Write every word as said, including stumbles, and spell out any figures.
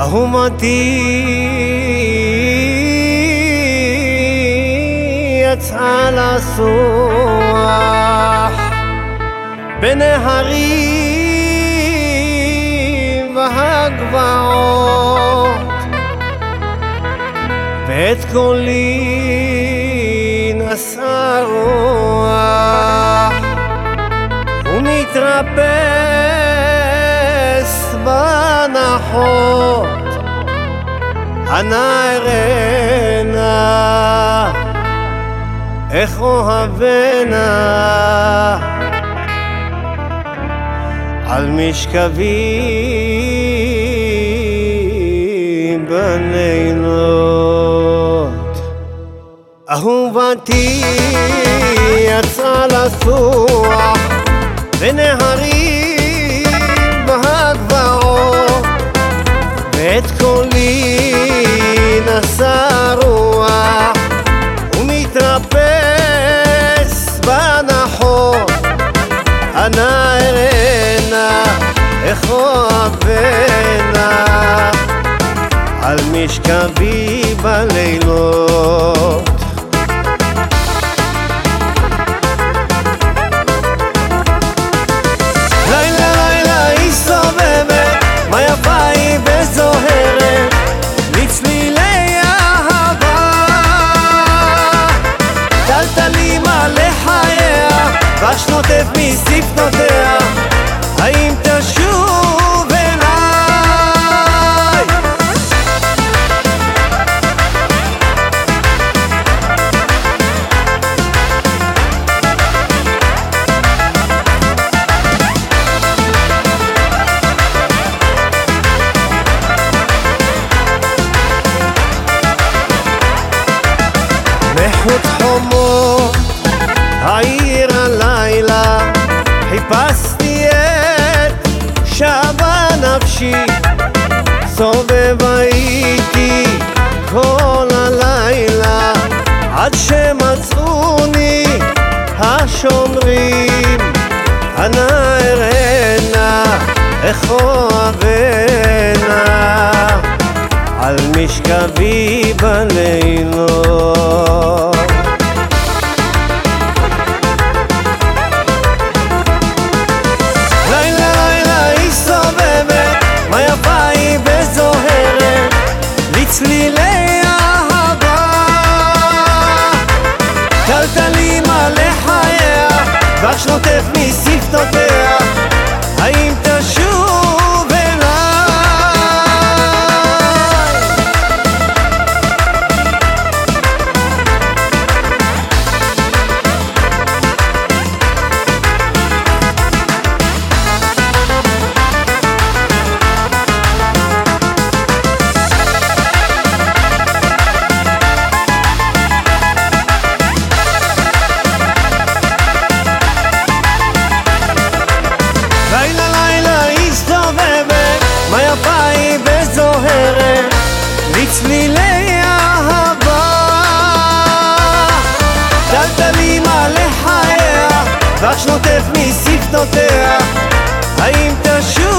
אהובתי יצאה לסוח בין ההרים והגבעות, ואת קולי נשא רוח ומתרפס בנחות. אנא אראנה איך אוהבנה על משכבי בלילות. אהובתי יצאה לסוח בין ההרים והגבעות, ואת קולי נשא רוח ומתרפס בנחות. אנא אראנה איך אוהבנה על משכבי בלילות. לילה לילה היא סובבת, מה יפה היא וזוהרת לצלילי אהבה. טלטלים מלא חייה בשנותיו משפנותיה, האם תשוב אליי? מחוץ חומות העיר הלילה חיפשתי את שבה נפשי, סובבה איתי כל הלילה עד שמצאוני השומרים. אנא אראנה איך אוהבנה על משכבי בלילות. לילה לילה היא סובבת, מה יפה היא וזוהרת לצלילי אהבה. טלטלים מלא חייה בשנותיו משפנותיה, האם תשוב אליי? לילה לילה היא סובבת, מה יפה היא וזוהרת לצלילי אהבה. טלטלים מלא חייה בשנותיו משפנותיה, האם תשוב